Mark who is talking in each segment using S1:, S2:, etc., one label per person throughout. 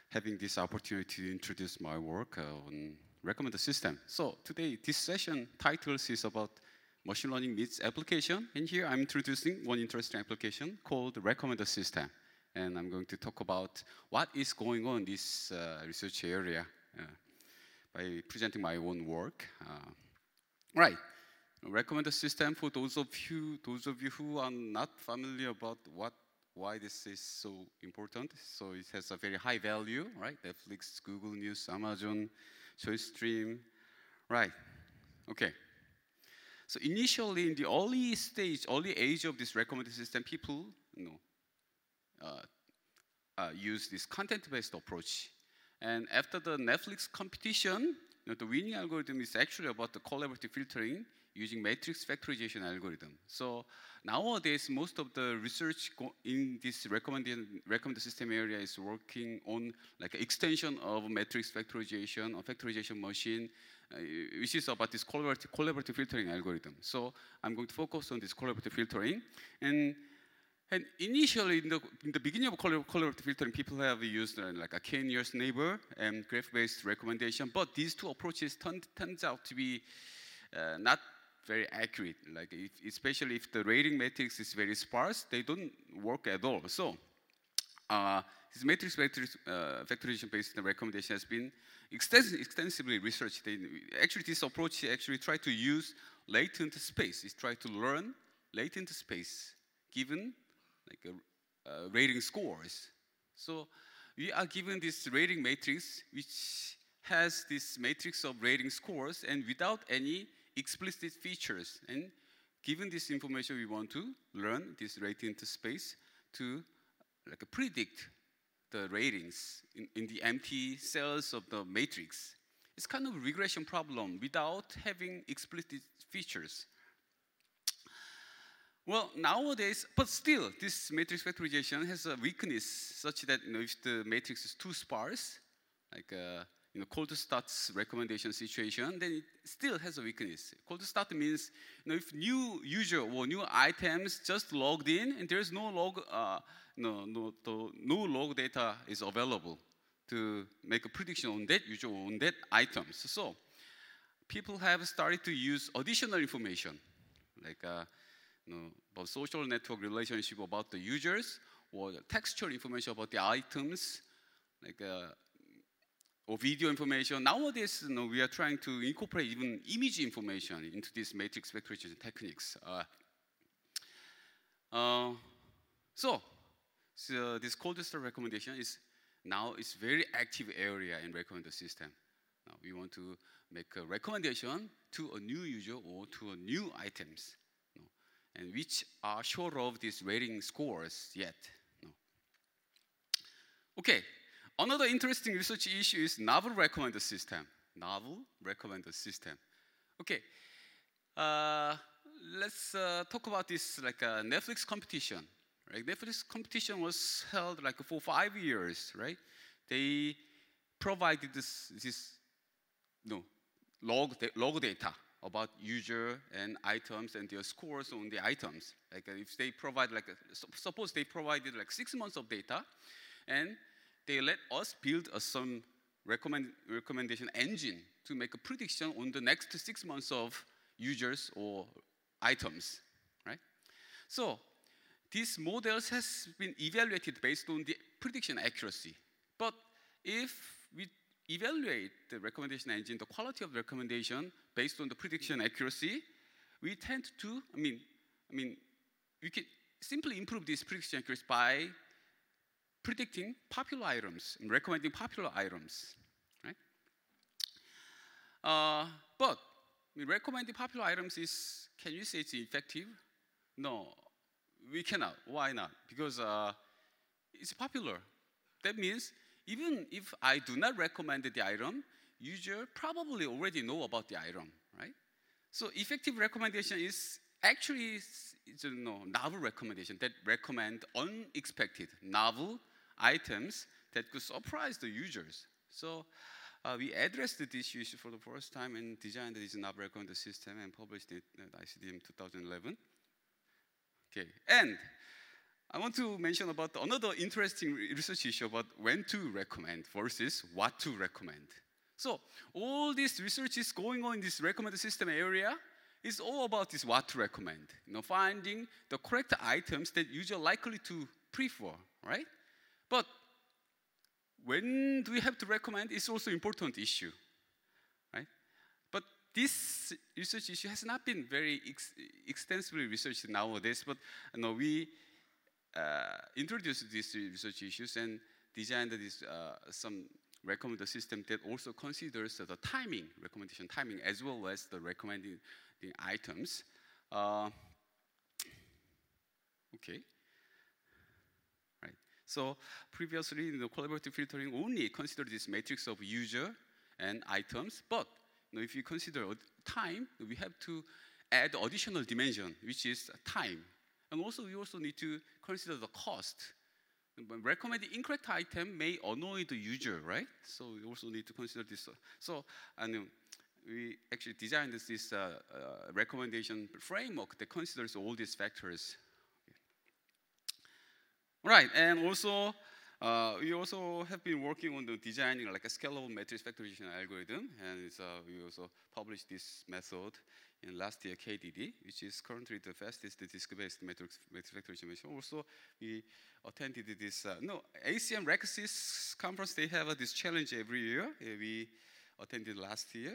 S1: having this opportunity to introduce my work on recommender system. So today, this session titles is about machine learning meets application. And here I'm introducing one interesting application called recommender system. And I'm going to talk about what is going on in this research area by presenting my own work. Right. Recommender system, for those of you who are not familiar about why this is so important. So it has a very high value, right? Netflix, Google News, Amazon, JoyStream, right? Okay. So initially, in the early age of this recommender system, people, use this content-based approach. And after the Netflix competition, the winning algorithm is actually about the collaborative filtering using matrix factorization algorithm. So nowadays, most of the research in this recommender system area is working on like an extension of matrix factorization or factorization machine, which is about this collaborative filtering algorithm. So I'm going to focus on this collaborative filtering. And initially, in the beginning of collaborative filtering, people have used like a k-nearest neighbor and graph-based recommendation. But these two approaches turns out to be not very accurate. Like especially if the rating matrix is very sparse, they don't work at all. So this matrix factorization-based recommendation has been extensively researched. Actually, this approach actually tried to use latent space. It tried to learn latent space given like rating scores. So we are given this rating matrix, which has this matrix of rating scores, and without any explicit features. And given this information, we want to learn this latent space to like predict the ratings in the empty cells of the matrix. It's kind of a regression problem without having explicit features. Well, nowadays, but still, this matrix factorization has a weakness such that if the matrix is too sparse, like cold starts recommendation situation, then it still has a weakness. Cold start means if new user or new items just logged in and there's no log, no log data is available to make a prediction on that user or on that items. So people have started to use additional information, like about social network relationship about the users, or textual information about the items, like or video information. Nowadays, we are trying to incorporate even image information into this matrix factorization techniques. So this cold start recommendation is now it's very active area in recommender system. Now we want to make a recommendation to a new user or to a new items, and which are short of these rating scores yet. Okay, another interesting research issue is novel recommender system. Novel recommender system. Okay, let's talk about this like a Netflix competition. Right? Netflix competition was held like for 5 years, right? They provided this log data about user and items and their scores on the items. Like if they provide suppose they provided like 6 months of data, and they let us build some recommendation engine to make a prediction on the next 6 months of users or items, right? So these models has been evaluated based on the prediction accuracy. But if we evaluate the recommendation engine, the quality of the recommendation based on the prediction accuracy, we tend to, we can simply improve this prediction accuracy by predicting popular items and recommending popular items, right? But recommending popular items can you say it's effective? No, we cannot. Why not? Because it's popular. That means even if I do not recommend the item, user probably already know about the item, right? So effective recommendation is actually novel recommendation that recommend unexpected novel items that could surprise the users. So we addressed this issue for the first time and designed this novel recommender system and published it at ICDM 2011. Okay, and I want to mention about another interesting research issue about when to recommend versus what to recommend. So all this research is going on in this recommended system area. It's all about this what to recommend. Finding the correct items that users are likely to prefer, right? But when do we have to recommend? It's also an important issue, right? But this research issue has not been very extensively researched nowadays. But we introduced these research issues and designed this some recommender system that also considers the timing, recommendation timing, as well as the recommending the items. Okay. Right. So previously, the collaborative filtering only considered this matrix of user and items, but if you consider time, we have to add additional dimension, which is time. And also, we also need to consider the cost. Recommending incorrect item may annoy the user, right? So we also need to consider this. So, we actually designed this recommendation framework that considers all these factors. Right, and also, we also have been working on the designing like a scalable matrix factorization algorithm, and we also published this method in last year KDD, which is currently the fastest disk-based matrix factorization method. Also, we attended this, ACM RECSYS conference. They have this challenge every year. We attended last year.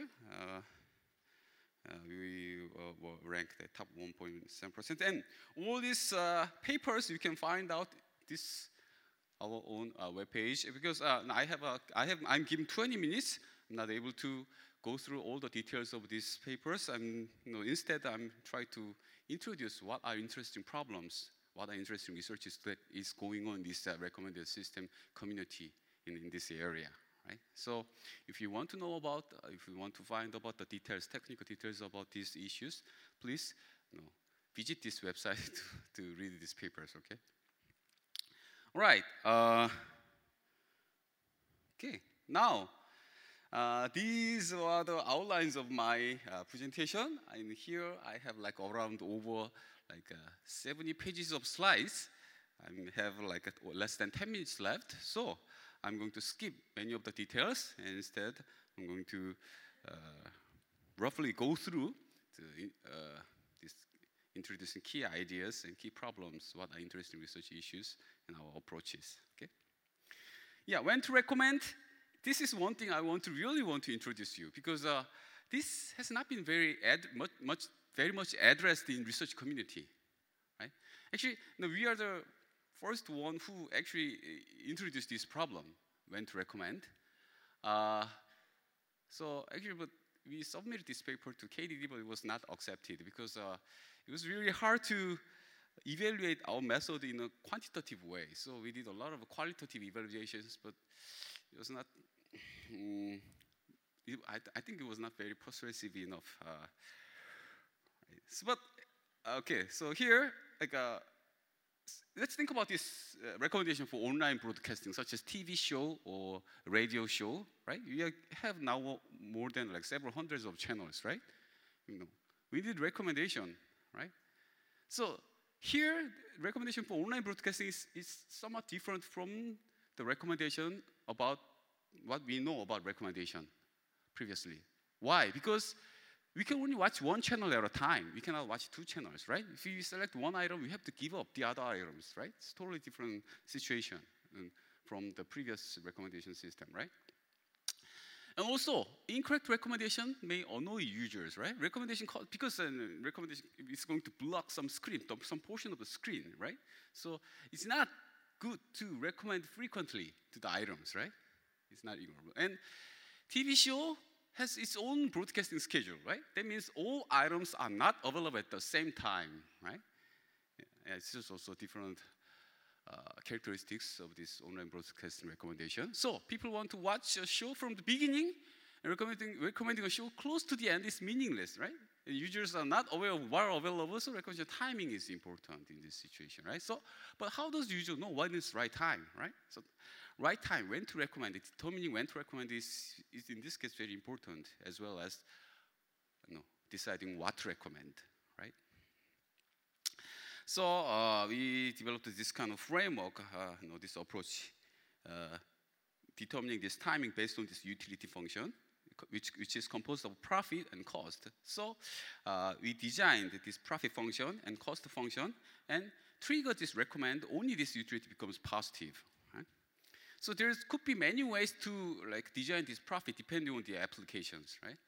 S1: We were ranked at top 1.7%. And all these papers you can find out this our own webpage, because I'm given 20 minutes. I'm not able to go through all the details of these papers. Instead, I'm trying to introduce what are interesting problems, what are interesting researches that is going on in this recommended system community in this area, right? So if you want to know about, if you want to find about the details, technical details about these issues, please visit this website to read these papers, okay? All right. Okay, now, these are the outlines of my presentation. And here I have like around over 70 pages of slides. I have like less than 10 minutes left. So I'm going to skip many of the details. And instead, I'm going to roughly go through this introducing key ideas and key problems, what are interesting research issues and our approaches, okay? Yeah, when to recommend, this is one thing I really want to introduce you, because this has not been very much addressed in research community, right? Actually, we are the first one who actually introduced this problem, when to recommend. So actually, but we submitted this paper to KDD, but it was not accepted because it was really hard to evaluate our method in a quantitative way. So we did a lot of qualitative evaluations, but it was not, I think it was not very persuasive enough. But, okay, so here, let's think about this recommendation for online broadcasting, such as TV show or radio show, right? We have now more than several hundreds of channels, right? We did recommendation, right? So here, recommendation for online broadcasting is somewhat different from the recommendation about what we know about recommendation previously. Why? Because we can only watch one channel at a time. We cannot watch two channels, right? If we select one item, we have to give up the other items, right? It's a totally different situation from the previous recommendation system, right? And also, incorrect recommendation may annoy users, right? Recommendation, because recommendation is going to block some screen, some portion of the screen, right? So it's not good to recommend frequently to the items, right? It's not ignorable. And TV show has its own broadcasting schedule, right? That means all items are not available at the same time, right? Yeah, it's just also different characteristics of this online broadcasting recommendation. So people want to watch a show from the beginning, and recommending a show close to the end is meaningless, right? And users are not aware of what are available, so recommendation timing is important in this situation, right? So, but how does the user know what is right time, right? So, right time, when to recommend it, determining when to recommend is in this case very important, as well as deciding what to recommend, right? So we developed this kind of framework, this approach, determining this timing based on this utility function, which is composed of profit and cost. So we designed this profit function and cost function and triggered this recommend only this utility becomes positive. Right? So there could be many ways to design this profit depending on the applications, right?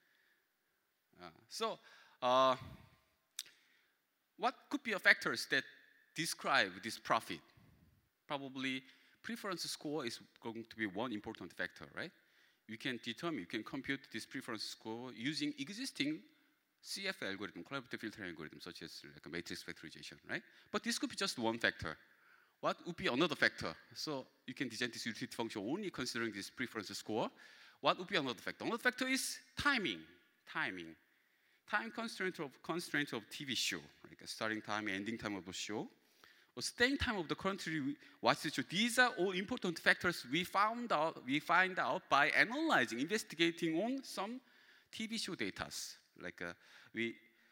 S1: What could be a factors that describe this profit? Probably preference score is going to be one important factor, right? You can compute this preference score using existing CF algorithm, collaborative filtering algorithm, such as a matrix factorization, right? But this could be just one factor. What would be another factor? So you can design this utility function only considering this preference score. What would be another factor? Another factor is timing. Time constraint of TV show, like a starting time, ending time of the show, or staying time of the currently watched show. These are all important factors we find out by investigating on some TV show data. We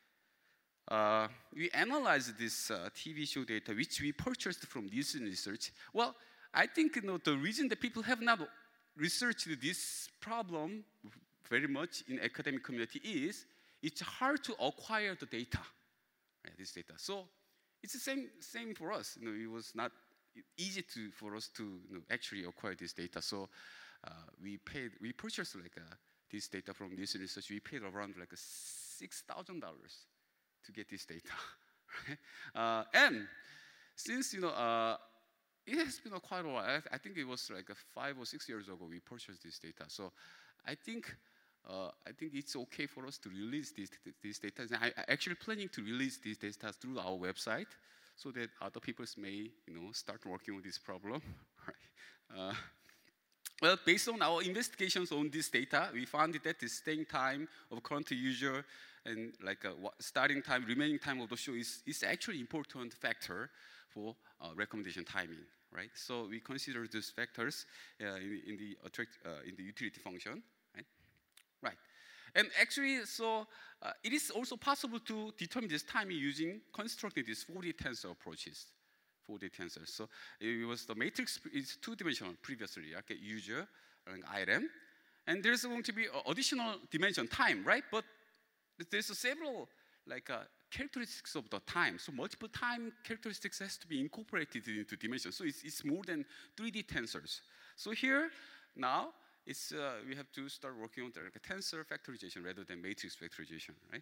S1: analyze this TV show data which we purchased from Nielsen Research. Well, I think the reason that people have not researched this problem very much in academic community is it's hard to acquire the data, right, this data. So it's the same for us. It was not easy for us to actually acquire this data. So we purchased this data from this research. We paid around $6,000 to get this data, right? And since it has been quite a while. I think it was 5 or 6 years ago we purchased this data. So I think it's okay for us to release these data. And I actually planning to release these data through our website so that other people may start working on this problem. Right? Well, based on our investigations on this data, we found that the staying time of current user and starting time, remaining time of the show is actually important factor for recommendation timing. Right? So we consider these factors in the utility function. Right, and actually, so it is also possible to determine this timing using constructing these 4D tensor approaches. 4D tensors. So it was the matrix is two-dimensional previously, okay, user and item, and there's going to be additional dimension time, right? But there's several characteristics of the time. So multiple time characteristics has to be incorporated into dimension. So it's more than 3D tensors. So here now. We have to start working on the tensor factorization rather than matrix factorization, right?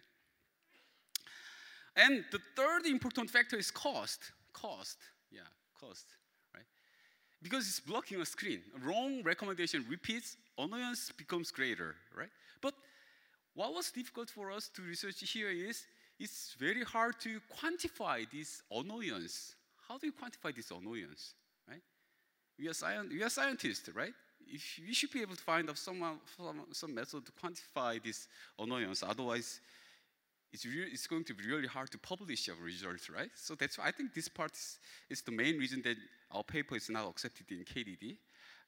S1: And the third important factor is cost. Cost, right? Because it's blocking a screen. Wrong recommendation repeats, annoyance becomes greater, right? But what was difficult for us to research here is it's very hard to quantify this annoyance. How do you quantify this annoyance, right? We are scientists, right? You should be able to find out some method to quantify this annoyance. Otherwise, it's going to be really hard to publish our results, right? So that's why I think this part is the main reason that our paper is not accepted in KDD.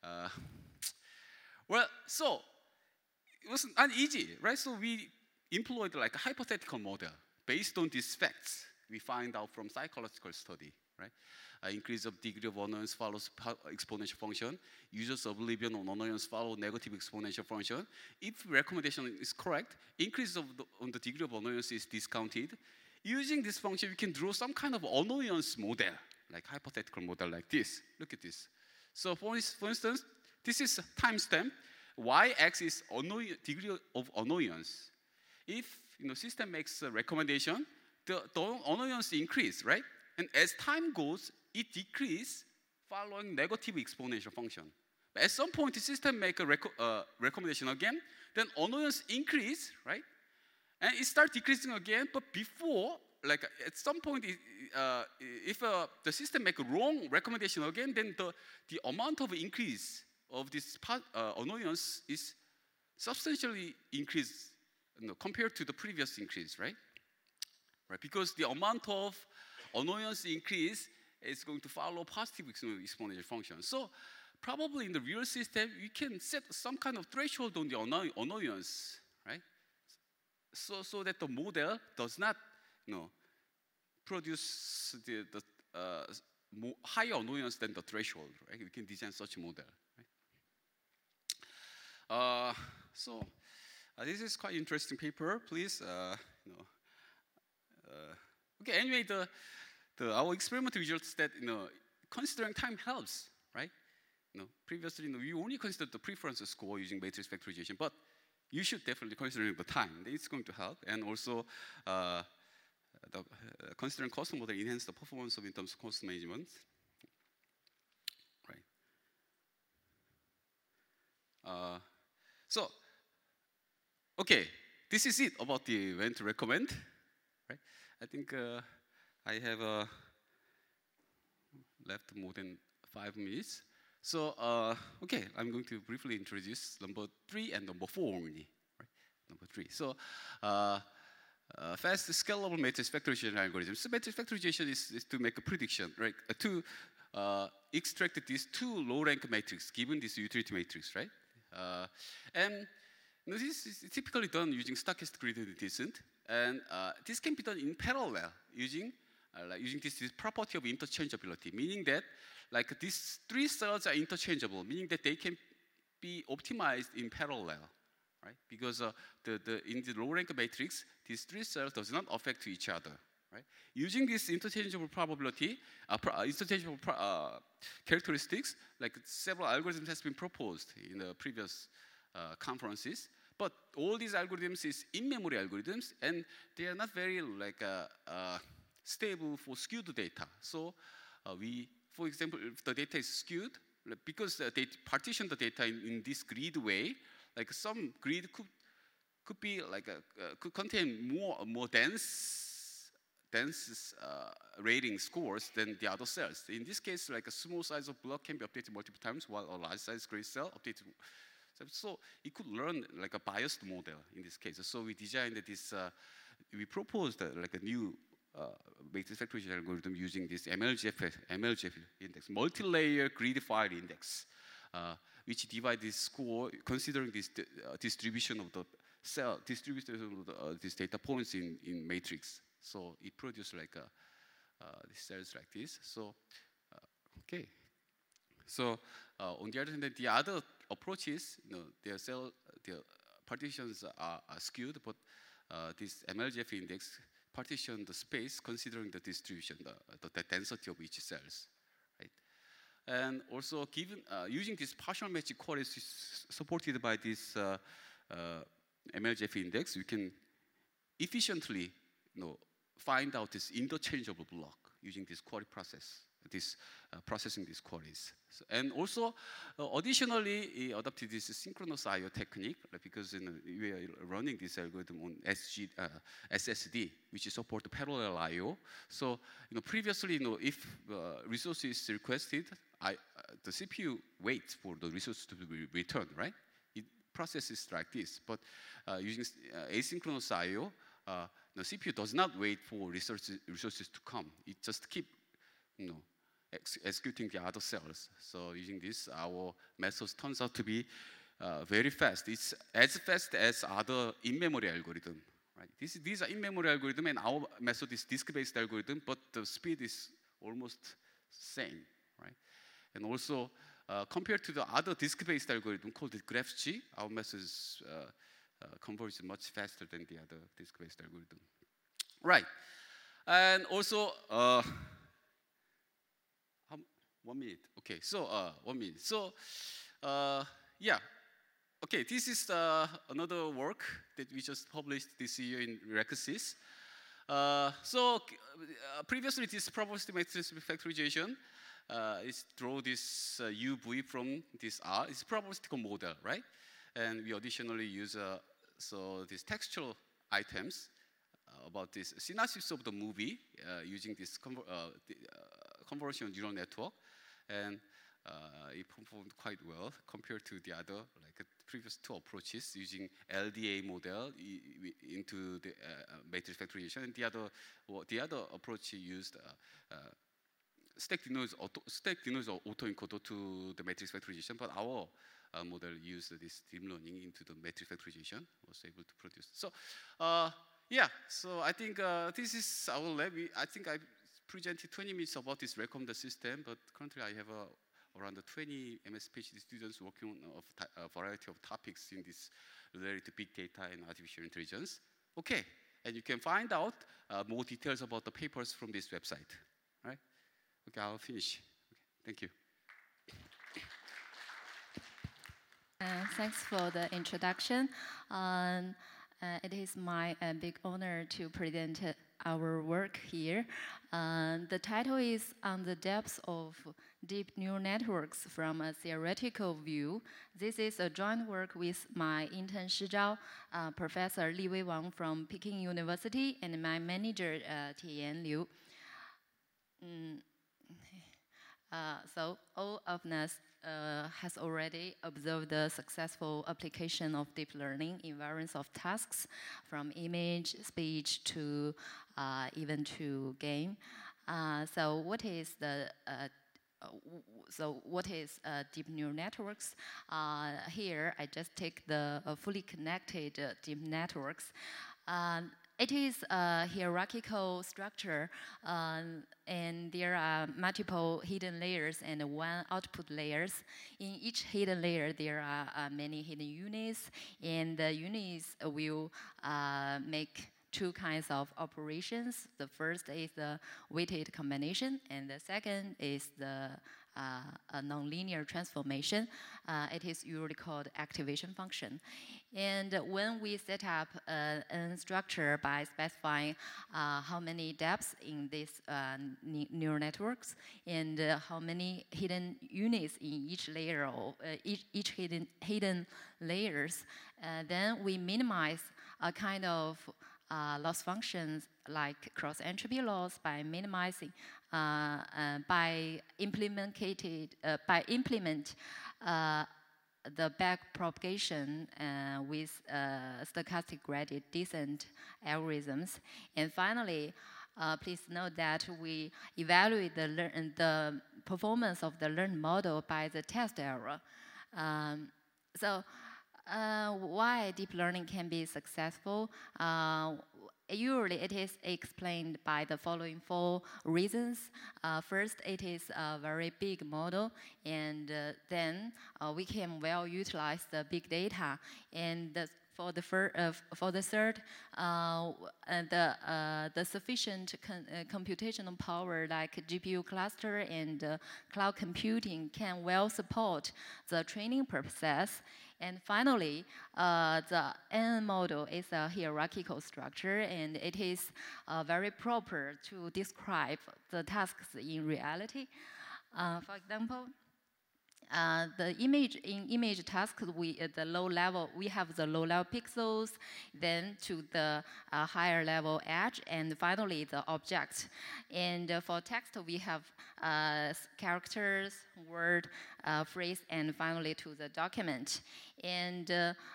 S1: Well, so it was not easy, right? So we employed a hypothetical model based on these facts we find out from psychological study, right? Increase of degree of annoyance follows exponential function. Users oblivion on annoyance follow negative exponential function. If recommendation is correct, increase on the degree of annoyance is discounted. Using this function, we can draw some kind of annoyance model, hypothetical model like this. Look at this. So for instance, this is timestamp. Y-axis is degree of annoyance. If system makes a recommendation, the annoyance increase, right? And as time goes, it decreases following negative exponential function. But at some point, the system make a recommendation again, then annoyance increase, right? And it starts decreasing again, but before, at some point, if the system make a wrong recommendation again, then the amount of increase of this annoyance is substantially increased compared to the previous increase, right? Right, because the amount of annoyance increase is going to follow positive exponential function. So probably in the real system, you can set some kind of threshold on the annoyance, right? So that the model does not produce the higher annoyance than the threshold. Right? We can design such a model. Right? This is quite interesting paper. Please, okay. Anyway, our experiment results that considering time helps, right? Previously, we only considered the preference score using matrix factorization, but you should definitely consider the time. It's going to help, and also considering custom model enhance the performance of in terms of cost management. Right. Okay, this is it about the when to recommend. Right. I think I have left more than 5 minutes. So, okay, I'm going to briefly introduce number 3 and number 4 only. Right? Number 3. So, fast scalable matrix factorization algorithm. So, matrix factorization is to make a prediction, right? To extract these 2 low-rank matrices given this utility matrix, right? And this is typically done using stochastic gradient descent, and this can be done in parallel using this property of interchangeability, meaning that like these 3 cells are interchangeable, meaning that they can be optimized in parallel, right? Because in the low-rank matrix, these 3 cells does not affect each other, right? Using this interchangeable probability, characteristics, like several algorithms has been proposed in the previous conferences. But all these algorithms is in-memory algorithms, and they are not very like stable for skewed data. So for example, if the data is skewed, because they partition the data in this grid way, like some grid could be like could contain more dense rating scores than the other cells. In this case, like a small size of block can be updated multiple times, while a large size grid cell updated. So it could learn like a biased model in this case. So we designed this. We proposed like a new matrix factorization algorithm using this MLGF index, multi-layer gridified index, which divides this score considering this distribution of the cell, distribution of these data points in matrix. So it produces like these cells like this. So okay. So on the other hand, the other approaches, their partitions are skewed, but this MLGF index partition the space considering the distribution, the density of each cells, right? And also, given using this partial matching queries supported by this MLGF index, we can efficiently, find out this interchangeable block using this query process. Processing these queries. So, and also, additionally, he adopted this synchronous I/O technique, because we are running this algorithm on SSD, which support parallel I/O. So, previously, if resource is requested, the CPU waits for the resource to be returned, right? It processes like this, but using asynchronous I/O, the CPU does not wait for resources to come. It just keeps executing the other cells. So using this, our methods turns out to be very fast. It's as fast as other in-memory algorithm, right? These are in-memory algorithm, and our method is disk-based algorithm, but the speed is almost same, right? And also, compared to the other disk-based algorithm called the GraphG, our method is converges much faster than the other disk-based algorithm, right? And also, 1 minute. Okay, so 1 minute. So, yeah. Okay, this is another work that we just published this year in Recasys. Previously, this probabilistic matrix factorization is draw this UV from this R. It's probabilistic model, right? And we additionally use these textual items about this synopsis of the movie using this convolutional neural network, and it performed quite well compared to the other previous 2 approaches using LDA model into the matrix factorization, and the other approach used stack denoise autoencoder to the matrix factorization, but our model used this deep learning into the matrix factorization, was able to produce. So Yeah, so I think this is our lab. I think I presented 20 minutes about this recommender system, but currently I have around 20 MS PhD students working on a variety of topics in this related to big data and artificial intelligence. Okay, and you can find out more details about the papers from this website. Right? Okay, I'll finish. Okay, thank you.
S2: Thanks for the introduction. It is my big honor to present our work here. The title is On the Depths of Deep Neural Networks from a Theoretical View. This is a joint work with my intern Shi Zhao, Professor Li Wei Wang from Peking University, and my manager Tian Liu. So all of us has already observed the successful application of deep learning in various of tasks, from image, speech to even to game. So what is deep neural networks? Here, I just take the fully connected deep networks. It is a hierarchical structure, and there are multiple hidden layers and one output layers. In each hidden layer, there are many hidden units, and the units will make two kinds of operations. The first is the weighted combination, and the second is the a nonlinear transformation. It is usually called activation function. And when we set up a structure by specifying how many depths in these neural networks and how many hidden units in each layer or each hidden layers, then we minimize a kind of loss functions like cross entropy loss by minimizing by implement the back propagation with stochastic gradient descent algorithms. And finally, please note that we evaluate the performance of the learned model by the test error. So why deep learning can be successful? Usually it is explained by the following 4 reasons. First, it is a very big model, and then we can well utilize the big data. And for the third, the sufficient computational power like GPU cluster and cloud computing can well support the training process. And finally, the N model is a hierarchical structure, and it is very proper to describe the tasks in reality. For example, the image tasks, we have the low level pixels, then to the higher level edge, and finally the object. And for text, we have characters, word, phrase, and finally to the document. And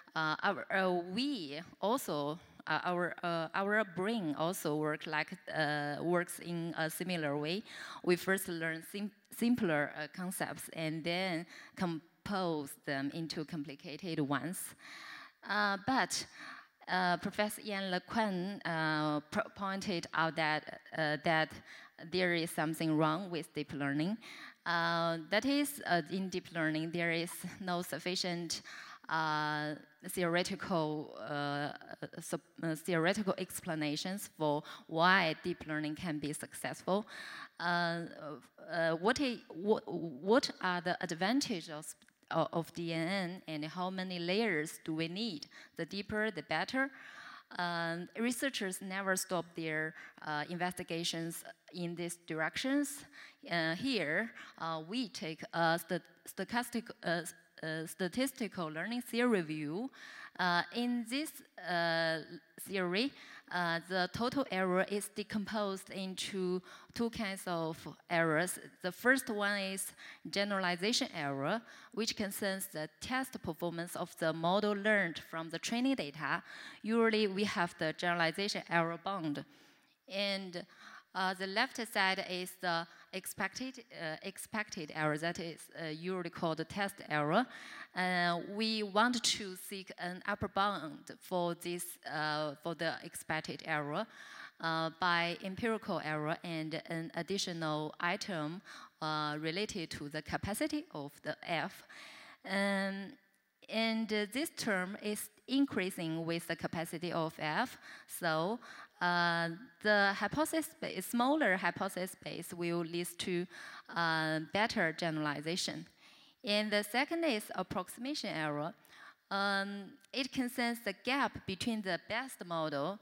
S2: our brain also works in a similar way. We first learn simpler concepts and then compose them into complicated ones. But Professor Yan LeQuan pointed out that there is something wrong with deep learning. That is, in deep learning, there is no sufficient theoretical explanations for why deep learning can be successful. What are the advantages of DNN, and how many layers do we need? The deeper, the better. Researchers never stop their investigations in these directions. Here, we take a statistical learning theory view. In this theory, the total error is decomposed into 2 kinds of errors. The first one is generalization error, which concerns the test performance of the model learned from the training data. Usually, we have the generalization error bound. And The left side is the expected error, that is usually called the test error. We want to seek an upper bound for this for the expected error by empirical error and an additional item related to the capacity of the F. And this term is increasing with the capacity of F. So the smaller hypothesis space will lead to better generalization. And the second is approximation error. It concerns the gap between the best model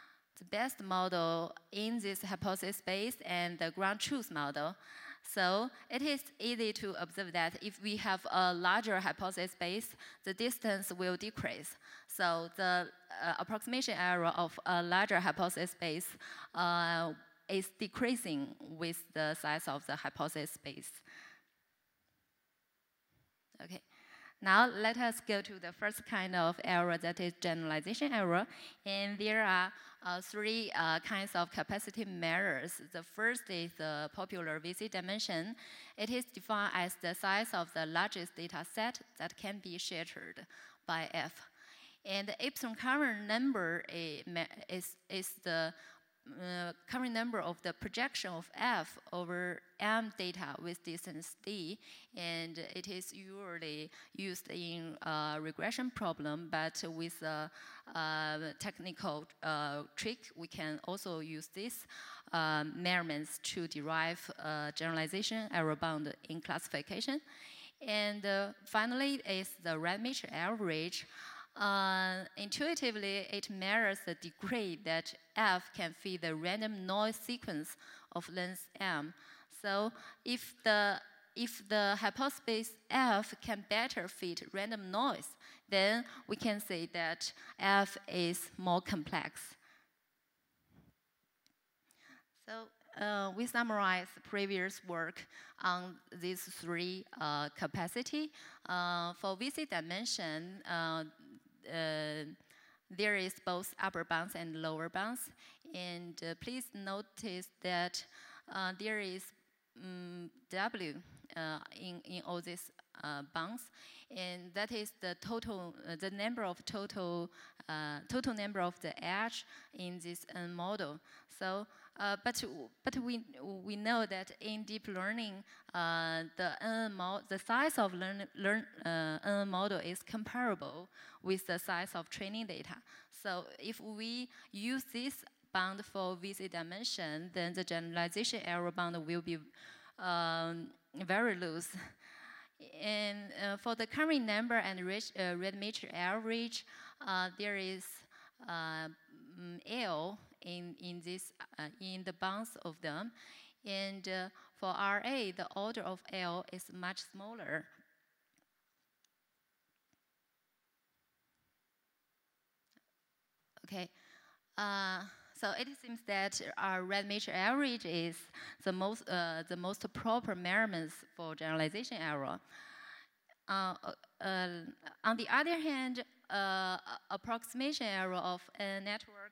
S2: in this hypothesis space and the ground truth model. So it is easy to observe that if we have a larger hypothesis space, the distance will decrease. So the approximation error of a larger hypothesis space is decreasing with the size of the hypothesis space. Okay. Now let us go to the first kind of error, that is generalization error. And there are three kinds of capacity measures. The first is the popular VC dimension. It is defined as the size of the largest data set that can be shattered by F. And the epsilon current number is the current number of the projection of F over M data with distance D, and it is usually used in regression problem, but with a technical trick, we can also use these measurements to derive generalization error bound in classification. And finally is the Rademacher average. Intuitively, it measures the degree that F can fit the random noise sequence of length M. So if the hypothesis F can better fit random noise, then we can say that F is more complex. So we summarize previous work on these three capacity. For VC dimension, there is both upper bounds and lower bounds. And please notice that there is W in all these bounds, and that is the total, the number of total number of the edge in this model. So, but we know that in deep learning, the size of NN model is comparable with the size of training data. So if we use this bound for VC dimension, then the generalization error bound will be very loose. And for the current number and Rademacher average, there is L in the bounds of them, and for RA, the order of L is much smaller. Okay. So it seems that our Rademacher average is the most proper measurements for generalization error. On the other hand, approximation error of a network,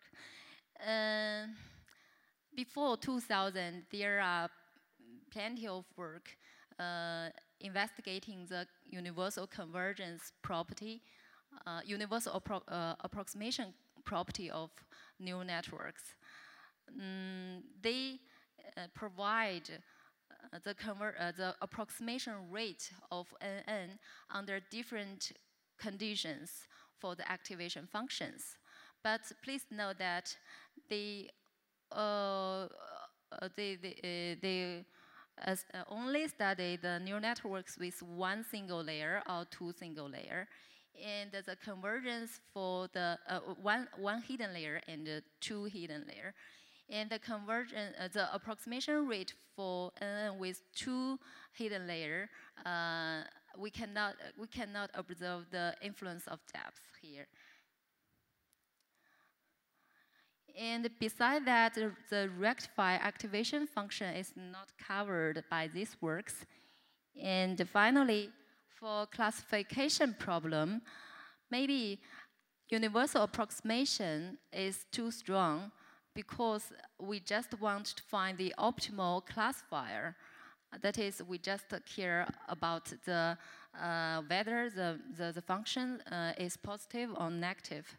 S2: before 2000, there are plenty of work investigating the universal convergence property, universal approximation property of neural networks. They provide the approximation rate of NN under different conditions for the activation functions. But please note that they only study the neural networks with one single layer or two single layer, and the convergence for the one hidden layer and two hidden layer. And the convergence, the approximation rate for NN with two hidden layer, we cannot observe the influence of depth here. And besides that, the rectify activation function is not covered by these works. And finally, for classification problem, maybe universal approximation is too strong, because we just want to find the optimal classifier. That is, we just care about the whether the function is positive or negative.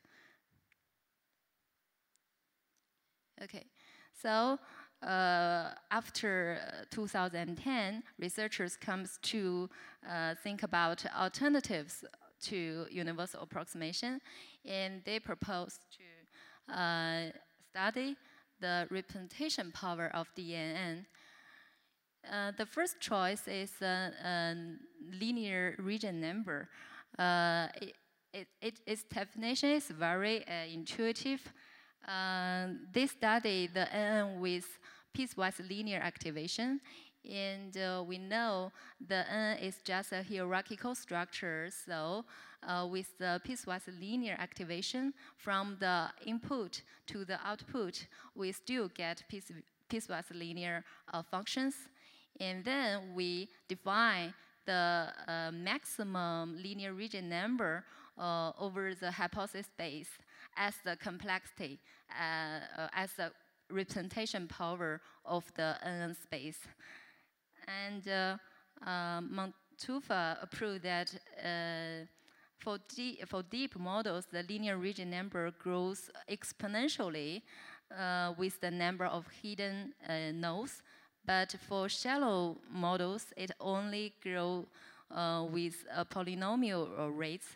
S2: Okay, so after 2010, researchers comes to think about alternatives to universal approximation, and they proposed to study the representation power of DNN. The first choice is a linear region number. Its definition is very intuitive. They study the N with piecewise linear activation, and we know the N is just a hierarchical structure, so with the piecewise linear activation from the input to the output, we still get piecewise linear functions. And then we define the maximum linear region number over the hypothesis space as the complexity, as the representation power of the NN space. And Manteuffel proved that for deep models, the linear region number grows exponentially with the number of hidden nodes. But for shallow models, it only grows with polynomial rates.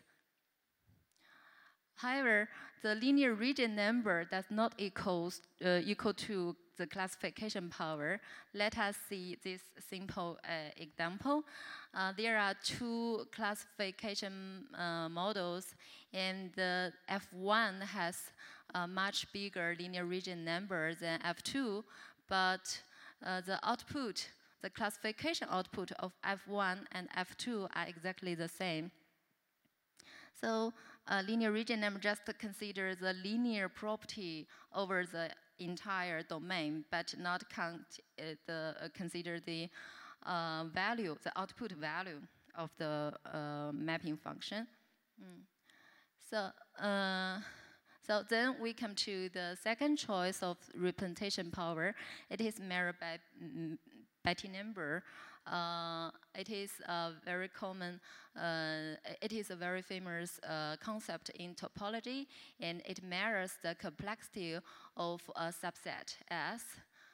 S2: However, the linear region number does not equal to the classification power. Let us see this simple example. There are two classification models, and the F1 has a much bigger linear region number than F2, but the output, the classification output of F1 and F2 are exactly the same. So linear region number just considers the linear property over the entire domain, but not consider the value, the output value of the mapping function. So then we come to the second choice of representation power. It is measured by Betti number. It is a very common, it is a very famous concept in topology, and it measures the complexity of a subset S.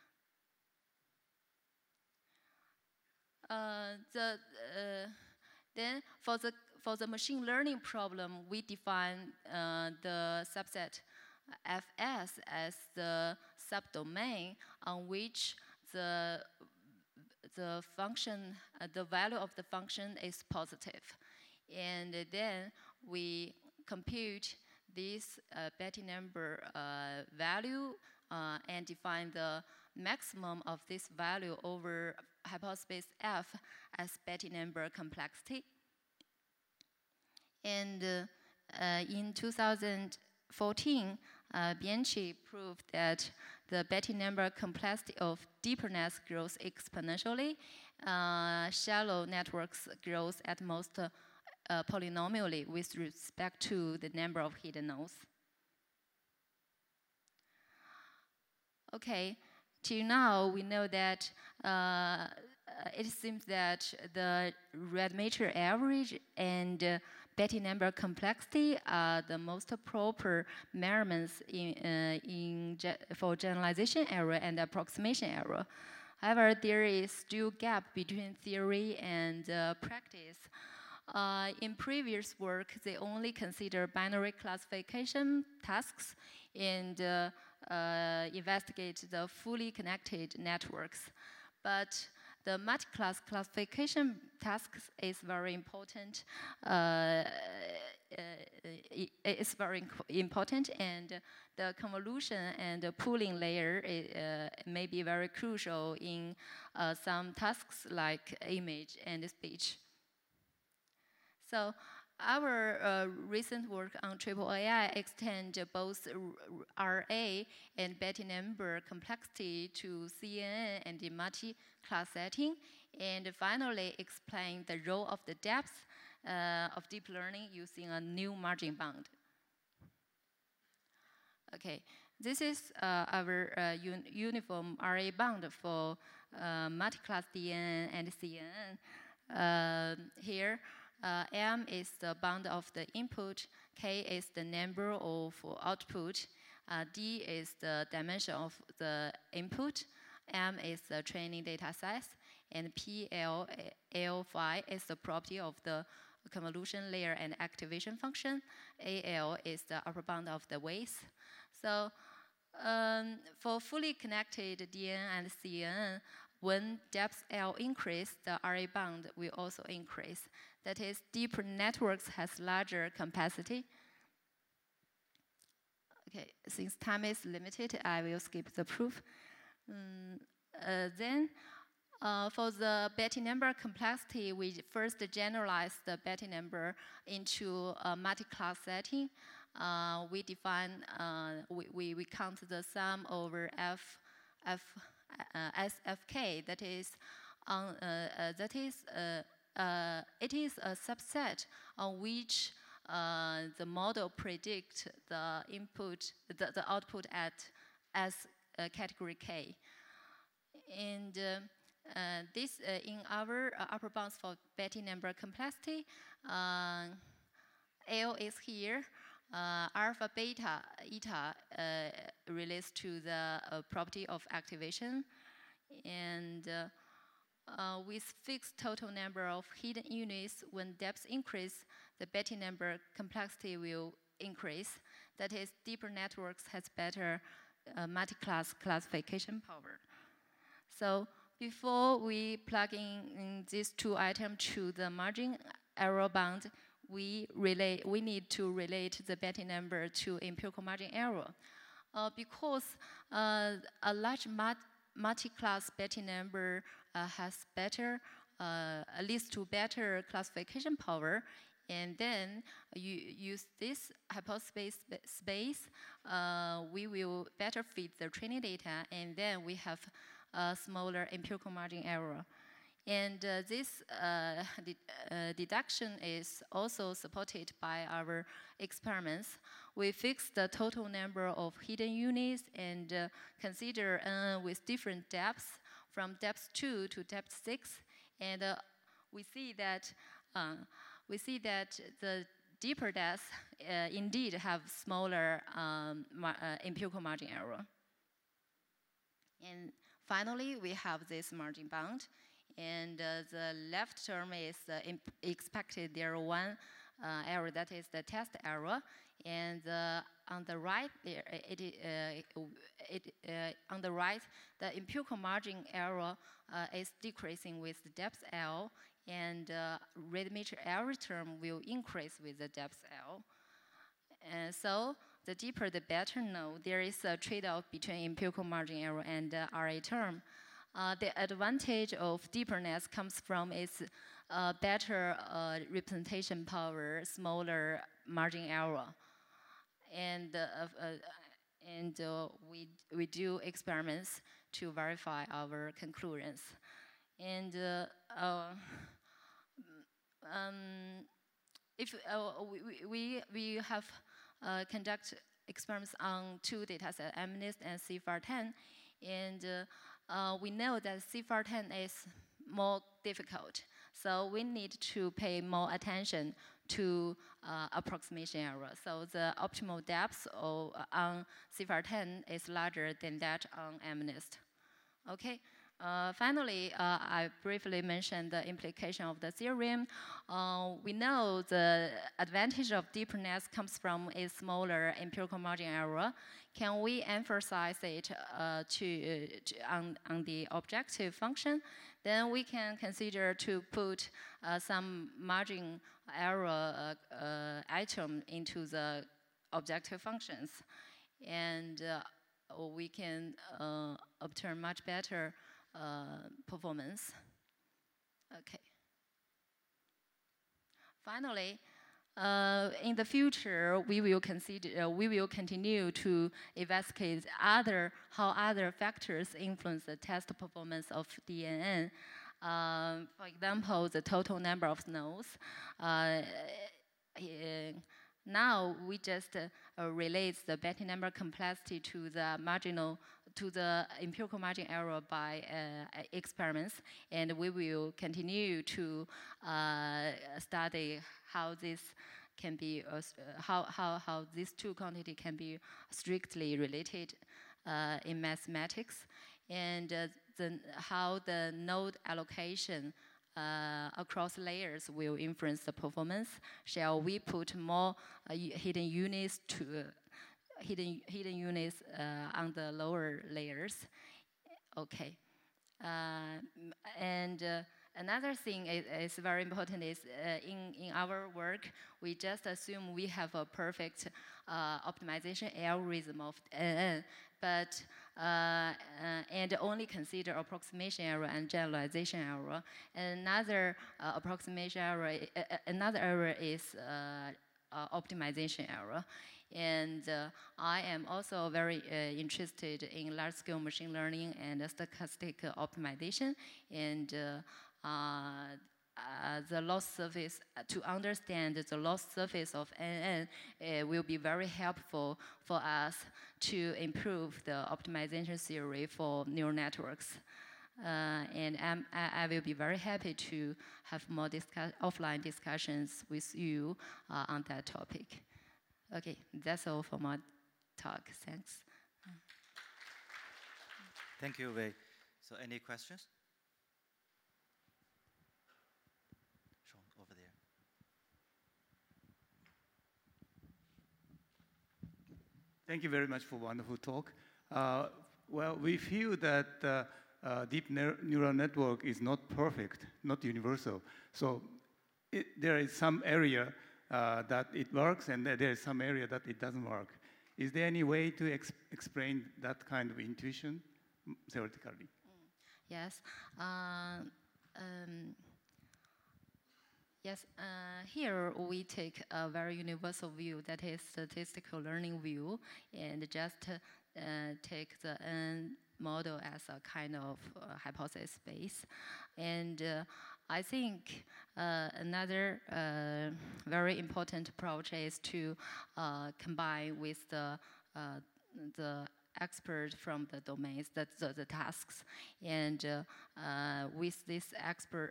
S2: Then for the machine learning problem, we define the subset Fs as the subdomain on which the function, the value of the function is positive. And then we compute this Betti number value and define the maximum of this value over hypothesis F as Betti number complexity. And in 2014, Bianchi proved that the Betti number complexity of deepness grows exponentially. Shallow networks grows at most polynomially with respect to the number of hidden nodes. Okay, till now we know that it seems that the Rademacher average and Betti number complexity are the most proper measurements for generalization error and approximation error. However, there is still gap between theory and practice. In previous work, they only consider binary classification tasks and investigate the fully connected networks. But the multi-class classification tasks is very important. It's very important, and the convolution and the pooling layer may be very crucial in some tasks like image and speech. So our recent work on triple AI extend both RA and Betti number complexity to CNN and the multi-class setting, and finally explain the role of the depth of deep learning using a new margin bound. Okay, this is our uniform RA bound for multi-class DNN and CNN. Here, M is the bound of the input, K is the number of output, D is the dimension of the input, M is the training data size, and PL5 is the property of the convolution layer and activation function. AL is the upper bound of the weights. So for fully connected DNN and CNN, when depth L increase, the RA bound will also increase. That is, deeper networks has larger capacity. Okay, since time is limited, I will skip the proof. Then, for the Betti number complexity, we first generalize the Betti number into a multi-class setting. We define, we count the sum over SFK. That is, it is a subset on which the model predict the input, the output as category K. And this in our upper bounds for Betti number complexity, L is here. Alpha, beta, eta relates to the property of activation, and with fixed total number of hidden units, when depth increase, the Betti number complexity will increase. That is, deeper networks has better multi-class classification power. So before we plug in these two items to the margin error bound, we need to relate the Betti number to empirical margin error. Because a large multi-class Betti number has better, leads to better classification power, and then you use this hypothesis space, we will better fit the training data, and then we have a smaller empirical margin error. And this deduction is also supported by our experiments. We fix the total number of hidden units and consider N with different depths, from depth 2 to depth 6, and we see that the deeper depths indeed have smaller empirical margin error. And finally, we have this margin bound. And the left term is expected one error, that is the test error. And on the right, on the right, the empirical margin error is decreasing with the depth L, and radiometric error term will increase with the depth L. And so the deeper the better. No, there is a trade-off between empirical margin error and RA term. The advantage of deeperness comes from its better representation power, smaller margin error, and we do experiments to verify our conclusions. And if we have conduct experiments on two datasets, MNIST and CIFAR-10, and we know that CIFAR-10 is more difficult, so we need to pay more attention to approximation error. So the optimal depth on CIFAR-10 is larger than that on MNIST. Okay. Finally, I briefly mentioned the implication of the theorem. We know the advantage of deeperness comes from a smaller empirical margin error. Can we emphasize it on the objective function? Then we can consider to put some margin error item into the objective functions, and we can obtain much better performance. Okay. Finally, in the future, we will continue to investigate how other factors influence the test performance of DNN. For example, the total number of nodes. now we just relate the Betti number complexity to the empirical margin error by experiments, and we will continue to study how this can be how these two quantities can be strictly related in mathematics, and how the node allocation across layers will influence the performance. Shall we put more hidden units on the lower layers? Okay. Another thing is very important is in our work, we just assume we have a perfect optimization algorithm of NN, but and only consider approximation error and generalization error. Another approximation error, another error is optimization error. And I am also very interested in large-scale machine learning and stochastic optimization, and the loss surface, to understand the loss surface of NN will be very helpful for us to improve the optimization theory for neural networks. And I will be very happy to have more offline discussions with you on that topic. Okay, that's all for my talk. Thanks.
S3: Thank you, Wei. So any questions? Sean, over there.
S4: Thank you very much for a wonderful talk. Well, we feel that deep neural network is not perfect, not universal. So there is some area that it works, and there is some area that it doesn't work. Is there any way to explain that kind of intuition theoretically?
S2: Yes. Yes, here we take a very universal view, that is statistical learning view, and just take the N model as a kind of hypothesis space. And I think another very important approach is to combine with the expert from the domains, the tasks, and with this expert,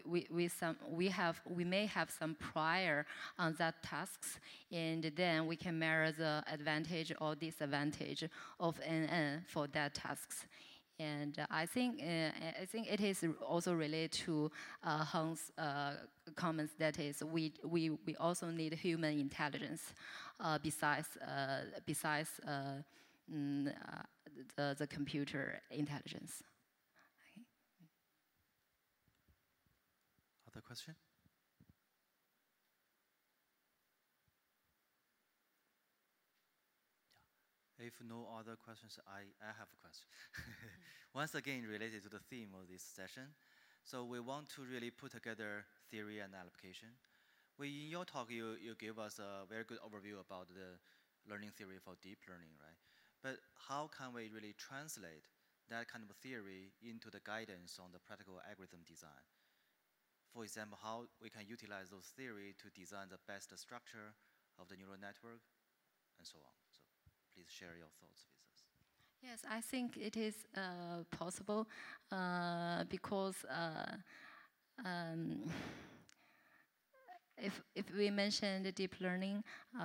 S2: we may have some prior on that tasks, and then we can measure the advantage or disadvantage of NN for that tasks. And I think it is also related to Heng's comments, that is we also need human intelligence besides the computer intelligence. Okay.
S3: Other question? Yeah. If no other questions, I have a question. Once again, related to the theme of this session. So we want to really put together theory and application. In your talk, you gave us a very good overview about the learning theory for deep learning, right? But how can we really translate that kind of theory into the guidance on the practical algorithm design? For example, how we can utilize those theory to design the best structure of the neural network, and so on. So please share your thoughts with us.
S2: Yes, I think it is possible because if we mention the deep learning,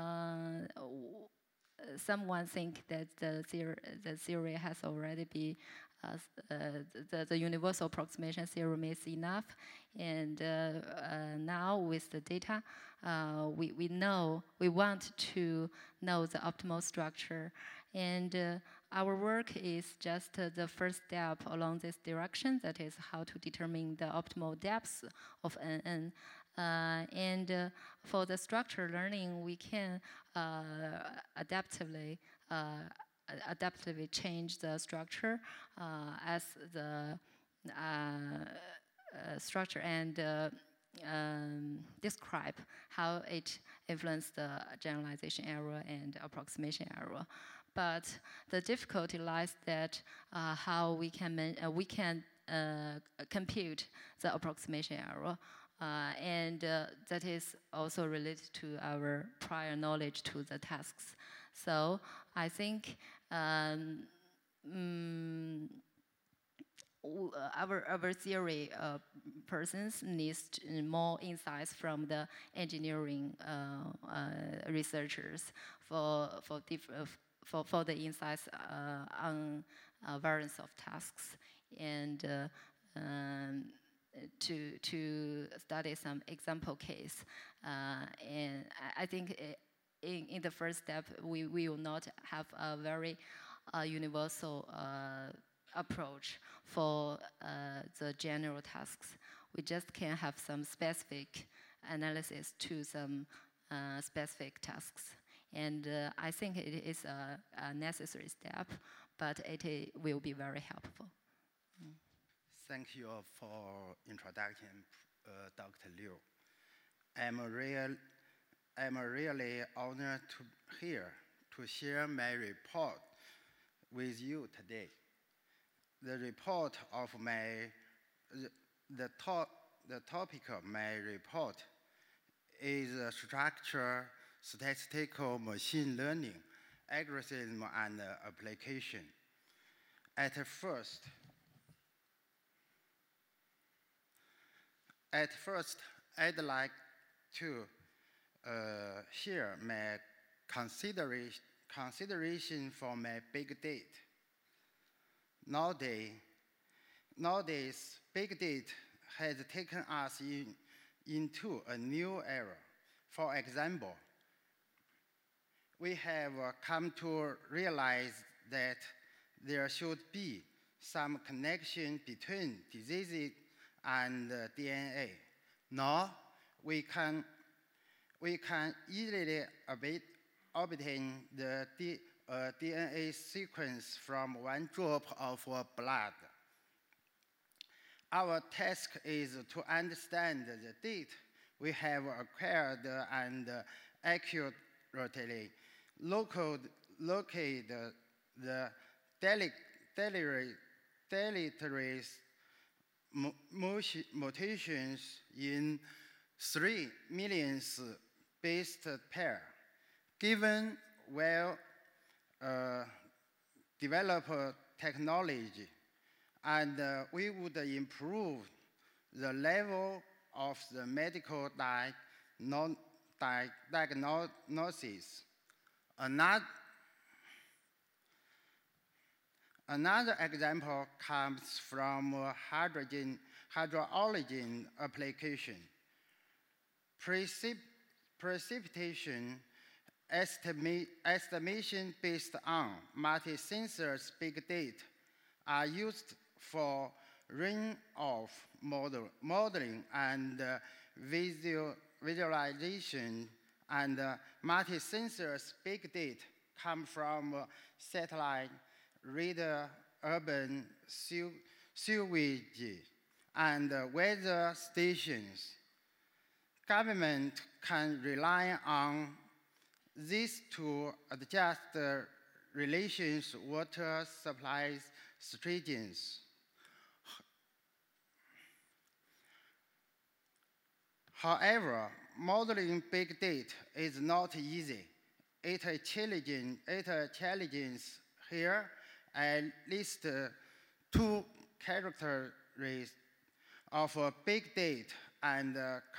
S2: someone think that the theory has already been the universal approximation theorem is enough, and now with the data, we want to know the optimal structure, and our work is just the first step along this direction. That is how to determine the optimal depth of NN. And for the structure learning, we can adaptively change the structure as the structure and describe how it influenced the generalization error and approximation error. But the difficulty lies that how we can compute the approximation error. and that is also related to our prior knowledge to the tasks. So I think our theory persons needs more insights from the engineering researchers for the insights on variance of tasks, and to study some example case. And I think in the first step, we will not have a very universal approach for the general tasks. We just can have some specific analysis to some specific tasks. And I think it is a necessary step, but it will be very helpful.
S5: Thank you for introduction, Dr. Liu. I'm really honored to here to share my report with you today. The report of the topic of my report is structured statistical machine learning, algorithm and application. At first, I'd like to share my consideration for my big data. Nowadays, big data has taken us into a new era. For example, we have come to realize that there should be some connection between diseases and DNA. Now, we can easily obtain the DNA sequence from one drop of blood. Our task is to understand the data we have acquired and accurately locate the deleterious mutations in 3 million base pair. Given well-developed technology, and we would improve the level of the medical diagnosis. Another example comes from hydrology application. Precipitation estimation based on multi-sensors big data are used for runoff modeling and visualization, and multi-sensors big data come from satellite, radar, urban sewage, and weather stations. Government can rely on this to adjust the relations water supplies strategies. However, modeling big data is not easy. It challenges here at least two characteristics of big data and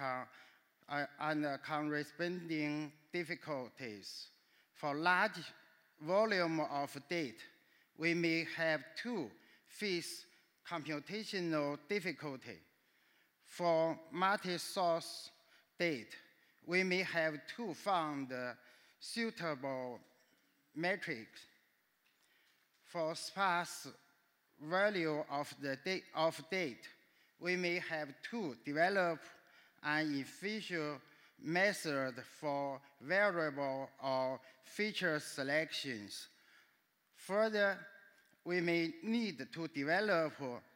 S5: corresponding difficulties. For large volume of data, we may have to face computational difficulty. For multi-source data, we may have to find suitable metrics. For sparse value of data, we may have to develop an efficient method for variable or feature selections. Further, we may need to develop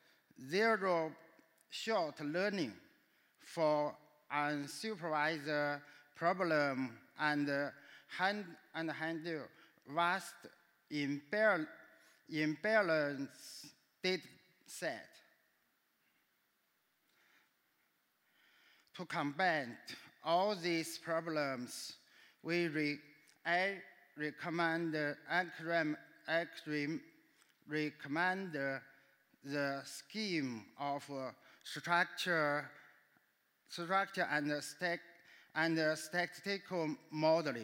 S5: zero-shot learning for unsupervised problem and handle vast imbalanced data set. to combat all these problems, I recommend the scheme of structure and statistical modeling.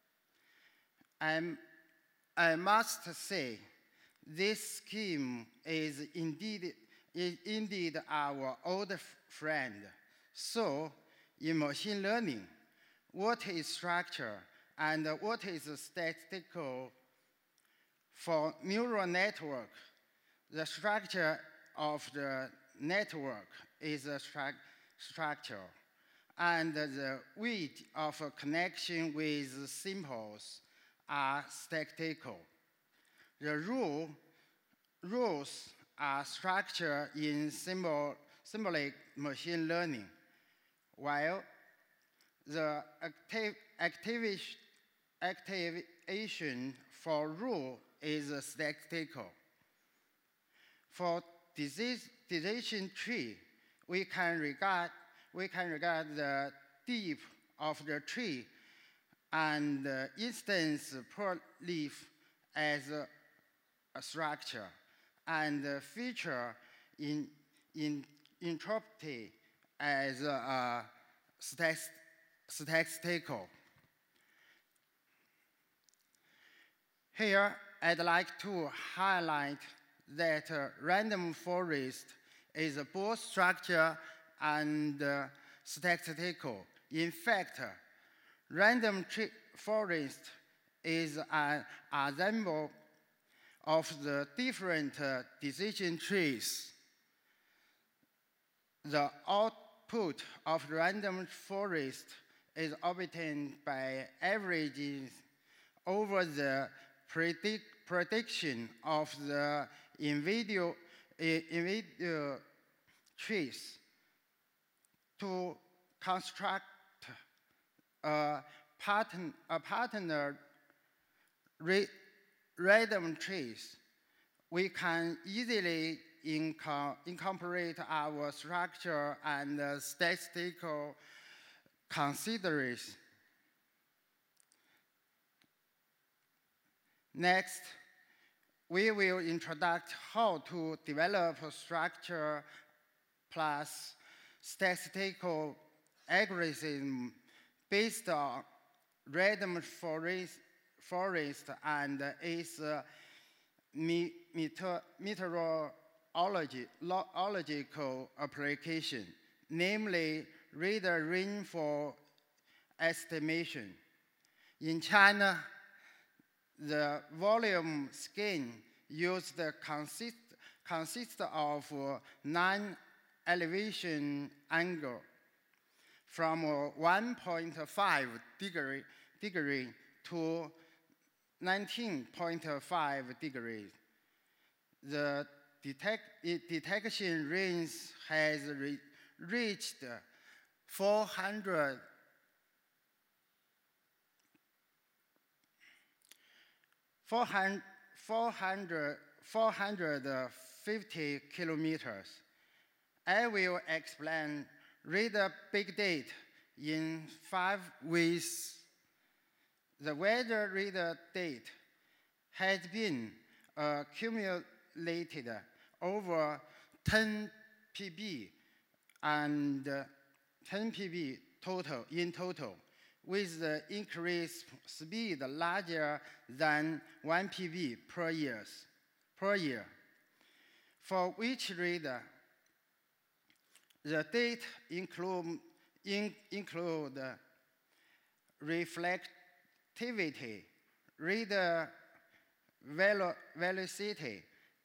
S5: I must say, this scheme is indeed our old friend. So, in machine learning, what is structure and what is statistical? For neural network, the structure of the network is a structure, and the weight of a connection with symbols are statistical. The rules are structured in symbolic machine learning, while the activation for rule is statistical. For decision tree, we can regard the tip of the tree and instance per leaf as a structure, and the feature in entropy as statistical. Here, I'd like to highlight that random forest is both structure and statistical. In fact, random forest is an example of the different decision trees. The output of random forest is obtained by averaging over the prediction of the individual trees to construct a partner random trees. We can easily incorporate our structure and statistical considerations. Next, we will introduce how to develop a structure plus statistical algorithm based on random forest and its meteorological application, namely radar rainfall estimation. In China, the volume scan used consists of 9 elevation angle from 1.5 degree to 19.5 degrees. The detection range has reached 450 kilometers. I will explain radar big data in 5 ways. The weather radar data has been accumulated over 10 PB and 10 PB in total, with the increased speed larger than 1 PB per year. For which radar, the data include reflectivity, radar velocity,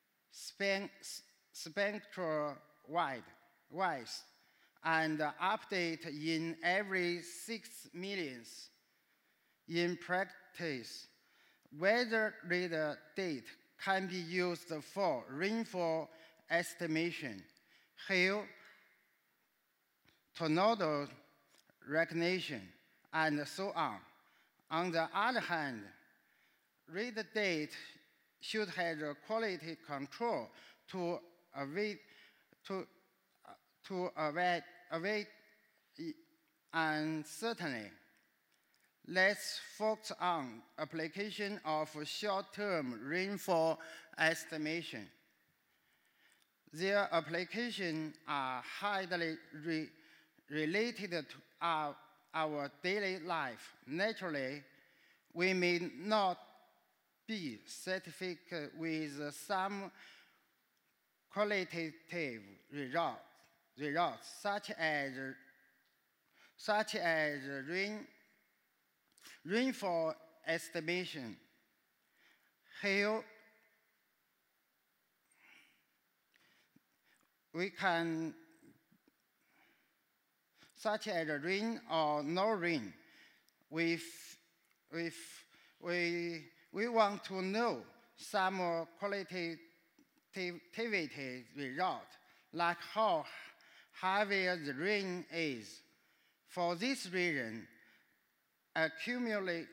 S5: spectral width, and update in every 6 millions. In practice, weather radar data can be used for rainfall estimation, hail, tornado recognition, and so on. On the other hand, radar data should have quality control to avoid uncertainty. Let's focus on application of short-term rainfall estimation. Their applications are highly related to our daily life. Naturally, we may not be satisfied with some qualitative results such as rainfall estimation, hail. We can, such as rain or no rain. We want to know some qualitative result, like how heavy the rain is. For this reason, accumulate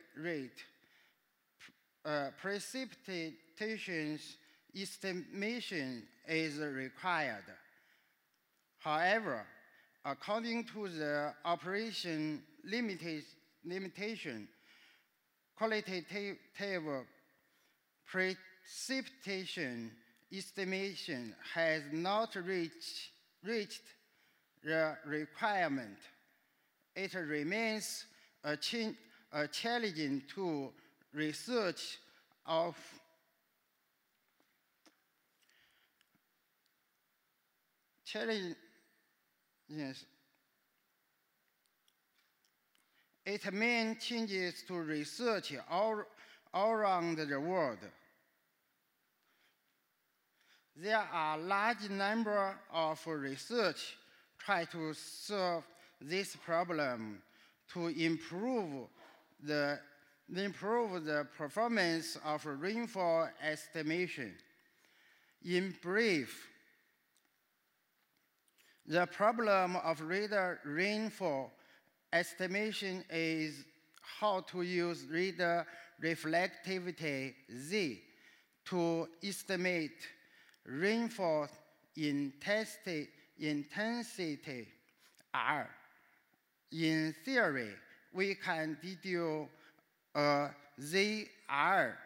S5: precipitation estimation is required. However, according to the operation limitation, qualitative precipitation estimation has not reached the requirement. It remains a challenging to research of Yes. It means changes to research all around the world. There are a large number of research try to solve this problem to improve the performance of rainfall estimation. In brief, the problem of radar rainfall estimation is how to use radar reflectivity Z to estimate rainfall intensity R. In theory, we can deduce a ZR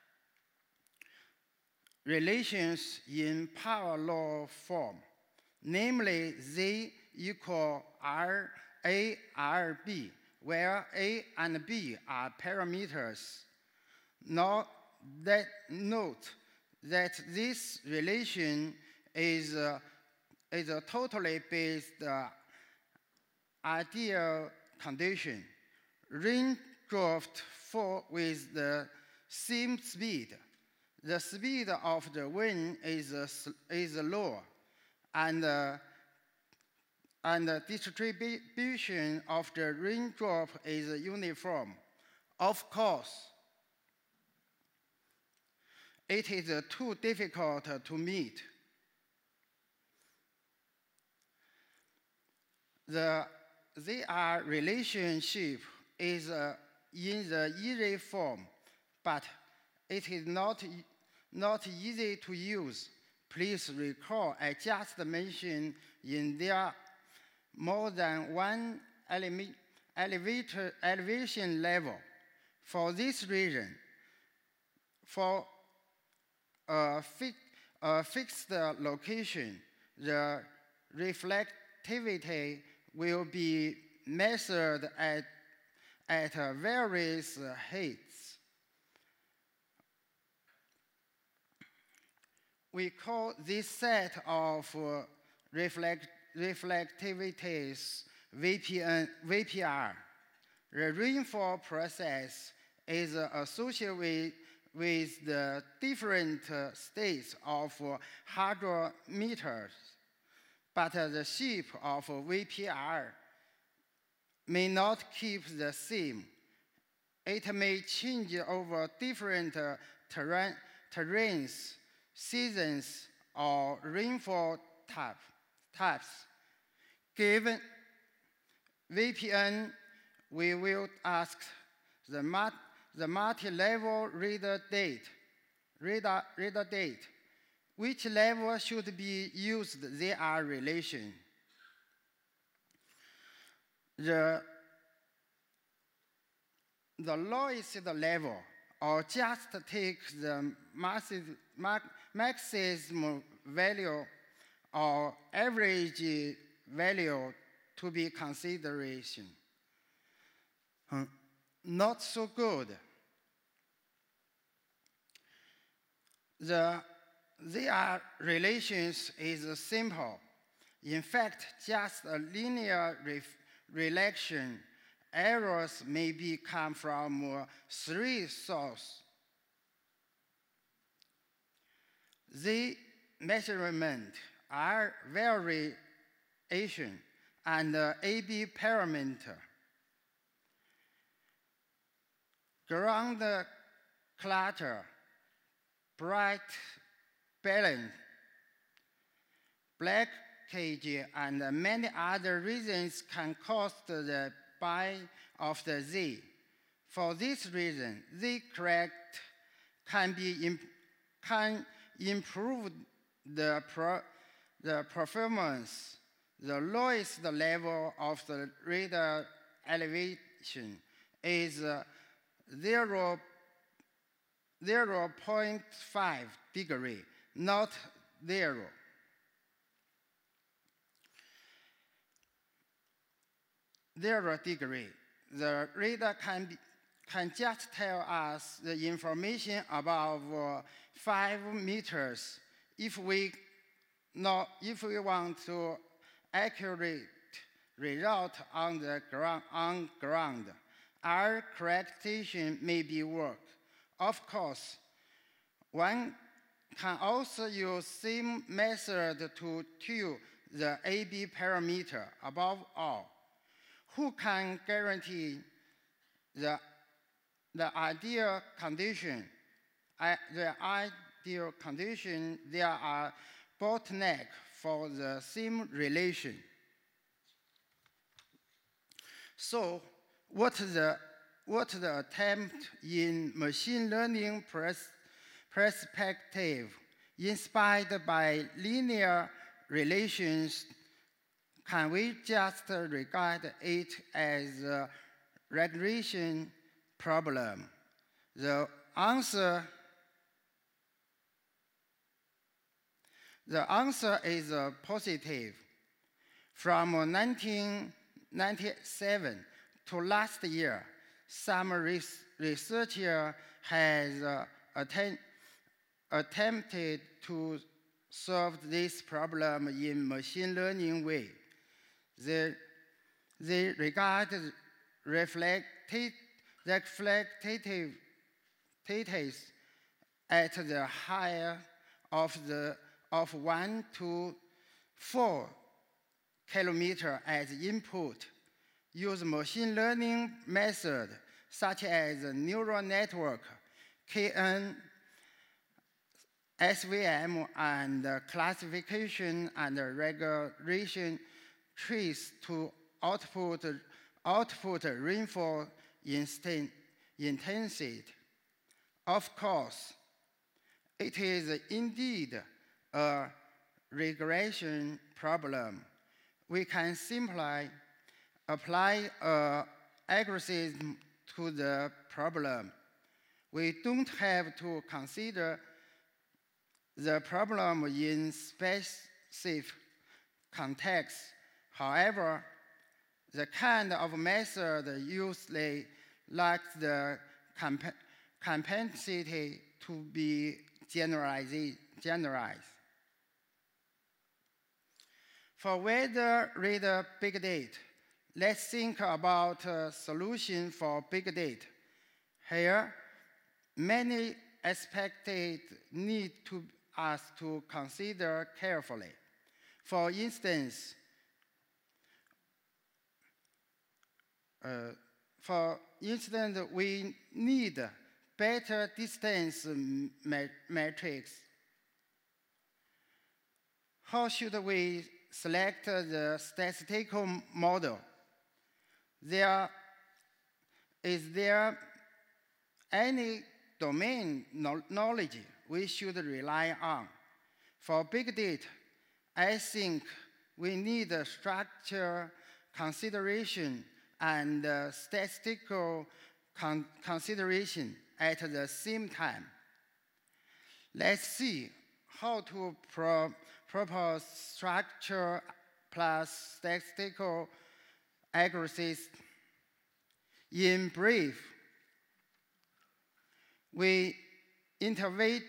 S5: relations in power law form. Namely, Z equal R A R B, where A and B are parameters. Note that this relation is a totally based ideal condition. Raindrops fall with the same speed. The speed of the wind is lower, and the distribution of the raindrop is uniform. Of course, it is too difficult to meet. The ZR relationship is in the easy form, but it is not easy to use. Please recall, I just mentioned in there more than one elevation level. For this reason, for a fixed location, the reflectivity will be measured at various heights. We call this set of reflectivities VPR. The rainfall process is associated with the different states of hydrometers, but the shape of VPR may not keep the same. It may change over different terrains, seasons, or rainfall types. Given VPN, we will ask the multi-level radar date. Which level should be used? They are relation. the lowest level, or just take the maximum value or average value to be consideration. Not so good. Their relations is simple. In fact, just a linear relation. Errors may come from 3 sources. The measurement are variation and AB parameter. Ground clutter, bright balance, blackage, and many other reasons can cause the bias of the Z. For this reason, Z correct can improve the performance. The lowest level of the radar elevation is 0.5 degree, not 0. The radar can just tell us the information above 5 meters. If we want to accurate result on the ground, our correction may be work. Of course, one can also use same method to tune the AB parameter. Above all, who can guarantee the ideal condition? There are bottleneck for the same relation. So, what the attempt in machine learning perspective, inspired by linear relations, can we just regard it as a regression problem? The answer is positive. From 1997 to last year, some researcher has attempted to solve this problem in machine learning way. They regard reflective data at the higher of 1 to 4 kilometers as input. Use machine learning method such as neural network, KN, SVM, and classification and regression trees to output rainfall intensity. Of course, it is indeed a regression problem. We can simply apply algorithm to the problem. We don't have to consider the problem in specific context. However, the kind of method usually lacks the capacity to be generalized. For weather radar big data, let's think about a solution for big data. Here, many aspects need us to consider carefully. For instance, we need better distance metrics. How should we select the statistical model? Is there any domain knowledge we should rely on? For big data, I think we need a structured consideration and statistical consideration at the same time. Let's see how to propose structure plus statistical accuracies. In brief, we investigate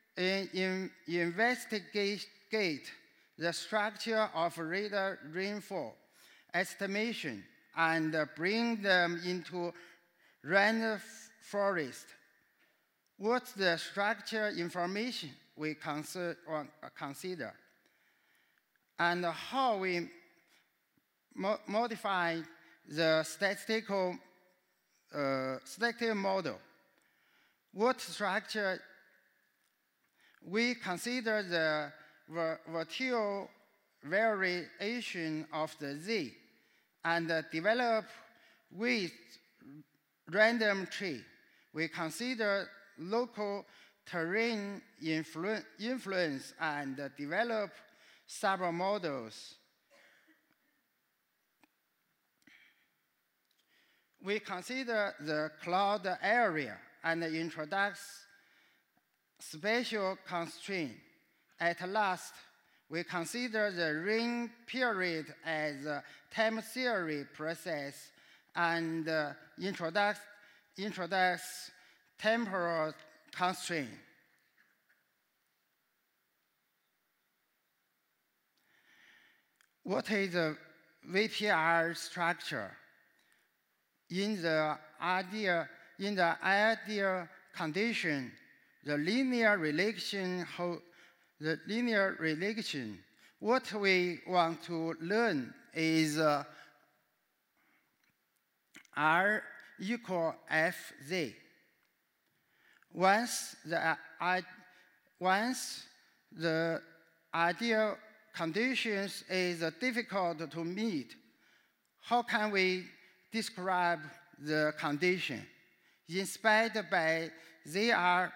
S5: the structure of radar rainfall estimation and bring them into rainforest. What's the structure information we consider? And how we modify the statistical model. What structure we consider the vertical variation of the Z and develop with random tree. We consider local terrain influence and develop submodels. We consider the cloud area and introduce special constraint. At last, we consider the rain period as a time series process and introduce temporal constraint. What is a VPR structure? In the ideal condition, the linear relation. What we want to learn is R equal Fz. Once the ideal conditions is difficult to meet, how can we describe the condition? Inspired by ZR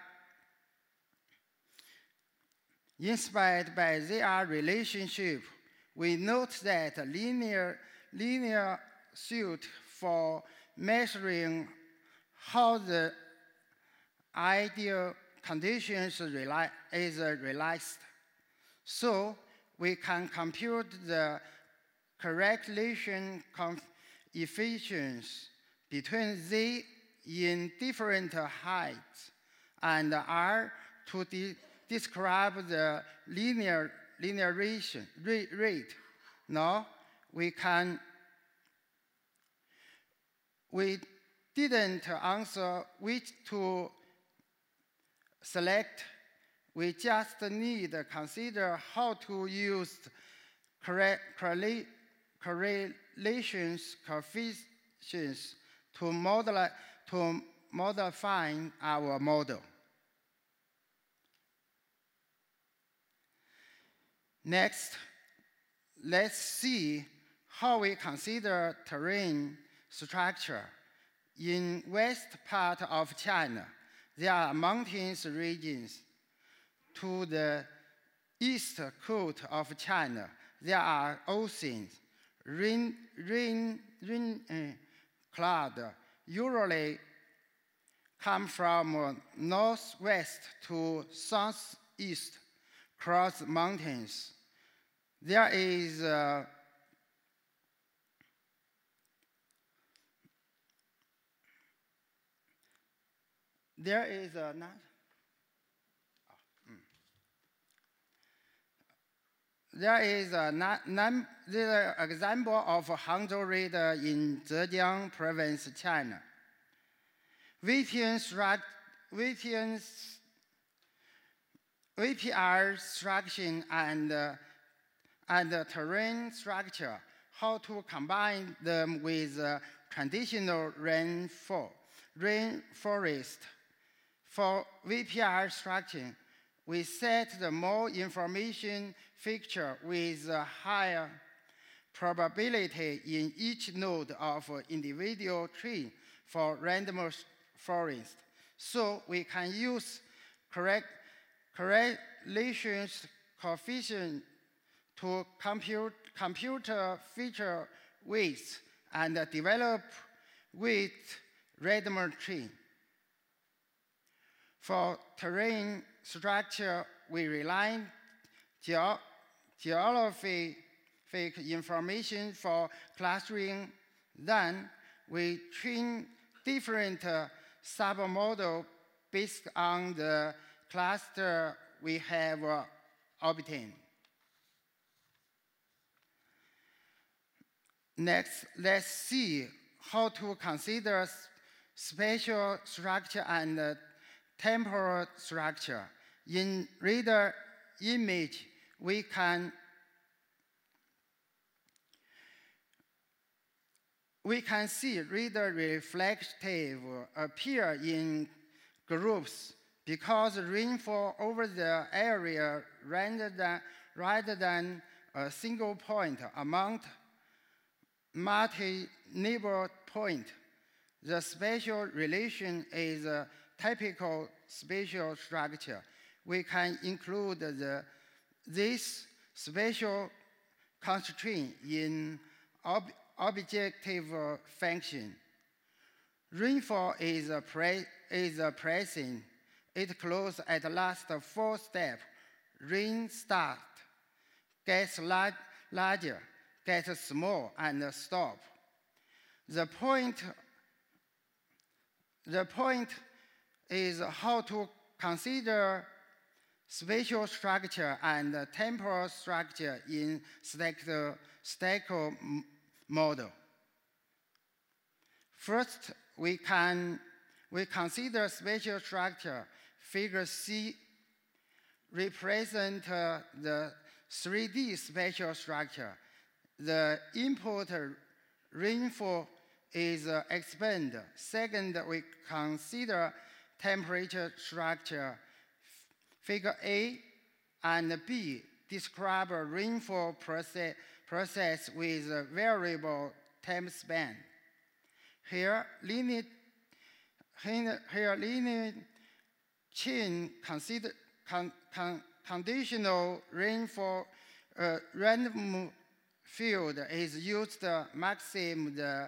S5: relationship, we note that linear suit for measuring how the ideal conditions is realized. So we can compute the correlation coefficients between Z in different heights and R to describe the linear rate. Now we didn't answer which to select. We just need to consider how to use correlations coefficients to modify our model. Next, let's see how we consider terrain structure. In west part of China, there are mountainous regions. To the east coast of China, there are oceans. Rain cloud usually come from northwest to southeast, cross mountains. There is the example of Hangzhou radar in Zhejiang province, China. VPR structure and terrain structure, how to combine them with traditional rainforest. For VPR structure, we set the more information feature with a higher probability in each node of individual tree for random forest. So we can use correlations coefficient to compute feature weights and develop weight reducer chain. For terrain structure, we rely on geographic information for clustering. Then we train different submodels based on the cluster we have obtained. Next, let's see how to consider spatial structure and temporal structure. In radar image, we can see radar reflective appear in groups because rainfall over the area rather than a single point among multi-neighbor point. The spatial relation is a typical spatial structure. We can include this spatial constraint in objective function. Rainfall is present. It closes at last 4 steps. Rain start, gets larger, gets small, and stop. The point is how to consider spatial structure and temporal structure in statistical model. First, we consider spatial structure. Figure C represents the 3D spatial structure. The input rainfall is expanded. Second, we consider temperature structure. Figure A and B describe a rainfall process with a variable time span. Here, linear chain conditional rainfall random field is used to maximum the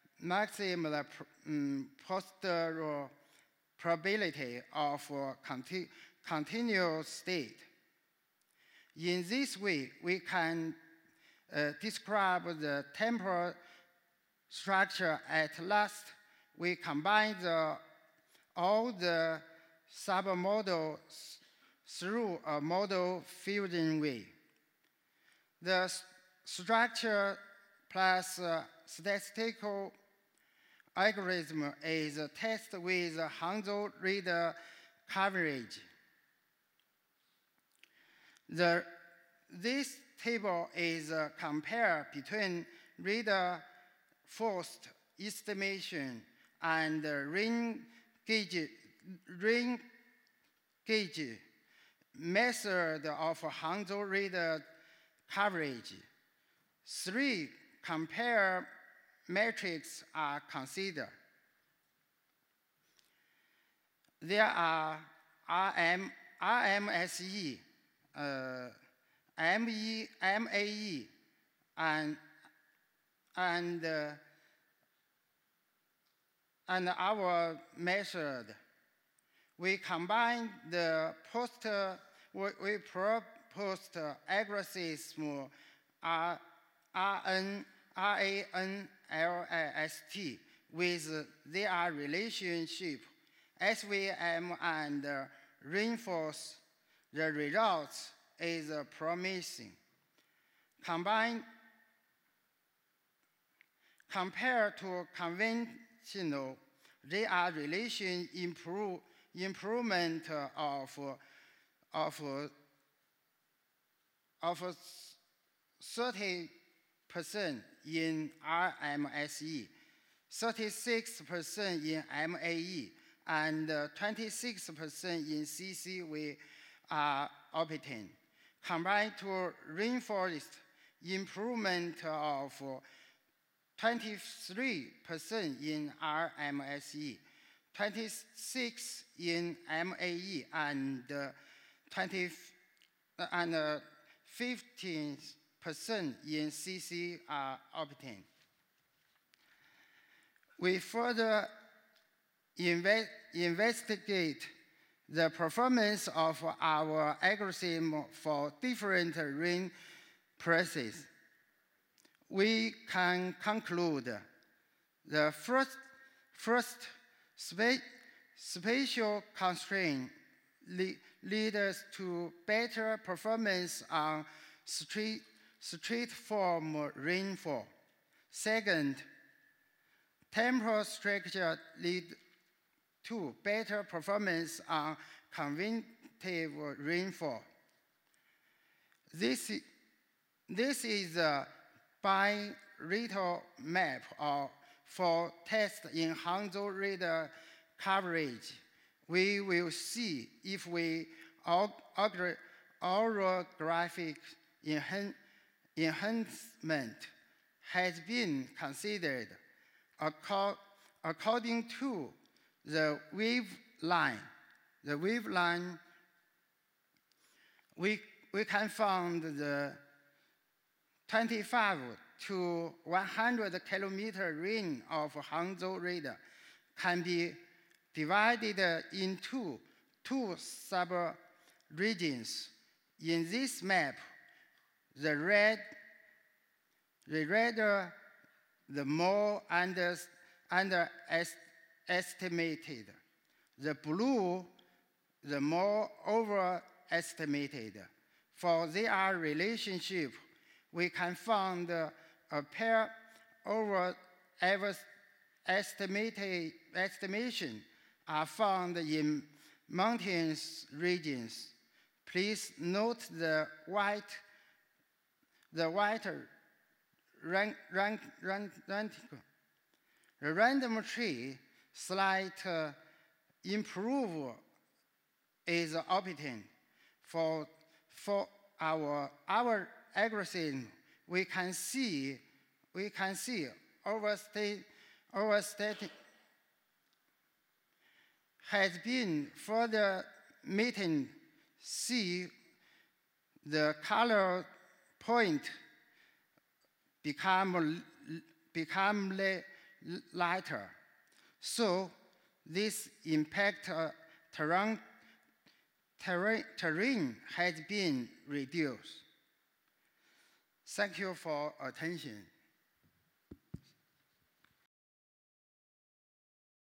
S5: posterior probability of continuous state. In this way, we can describe the temporal structure. At last, we combine all the submodels through a model fusion way. The structure plus statistical algorithm is tested with Hangzhou radar coverage. This table is a compare between radar force estimation and rain gauge method of Hangzhou radar coverage. 3 compare metrics are considered. There are RMSE, MAE, and our method. We combine the we proposed algorithm RANLIST with their relationship SVM and reinforce the results is promising. Compared to conventional, there are relation improvement of 30% in RMSE, 36% in MAE, and 26% in CC we obtained. Combined to reinforce improvement of 23% in RMSE, 26% in MAE, and 15% in CC are obtained. we further investigate the performance of our algorithm for different rain presses. We can conclude the first spatial constraint leads to better performance on street-form rainfall. Second, temporal structure lead to better performance on convective rainfall. This is a bi-radar map for test in Hangzhou radar coverage. We will see if orographic enhancement has been considered. According to the wave line, we can find the 25 to 100 kilometer range of Hangzhou radar can be divided into two sub-regions. In this map, the redder the more underestimated. The blue, the more overestimated. For their relationship, we can find a pair over estimation are found in mountainous regions. Please note the white the random tree slight improve is obtained. For our algorithm, we can see overstated has been further maintained. See the color point become lighter. So this impact terrain has been reduced. Thank you for attention.